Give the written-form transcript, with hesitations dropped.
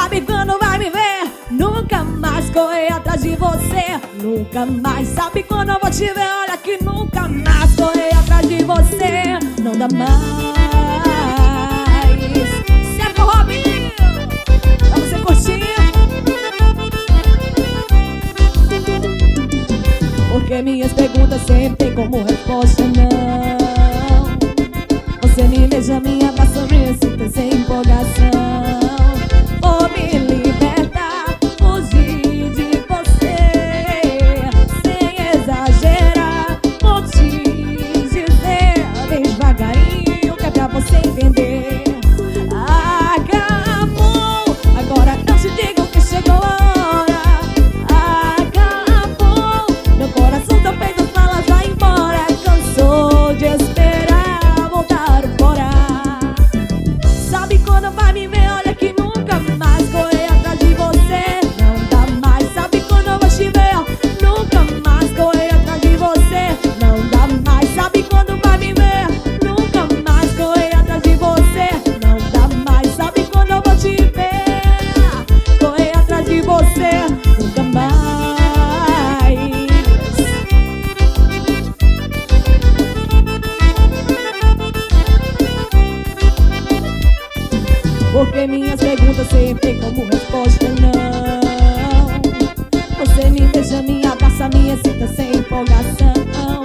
sabe quando vai me ver. Nunca mais correr atrás de você. Nunca mais, sabe quando eu vou te ver. Olha que nunca mais correr atrás de você. Não dá mais. Certo, Robinho? Pra você curtir. Porque minhas perguntas sempre tem como resposta não. Você me beija, me abraça, me excita sem empolgação. Vou me libertar, fugir de você, sem exagerar. Vou te dizer bem devagarinho, que é pra você entender. Acabou, agora eu te digo que chegou a hora. Acabou, meu coração tá feito, fala, vai embora. Cansou de esperar, voltar fora. Sabe quando vai me ver, olha que nunca mais correr atrás de você. Não dá mais, sabe quando eu vou te ver. Nunca mais correr atrás de você. Não dá mais, sabe quando vai me ver. Nunca mais correr atrás de você. Não dá mais, sabe quando eu vou te ver. Correr atrás de você, nunca mais. Porque minhas perguntas sempre tem como resposta não. Você me beija, me abraça, me excita sem empolgação.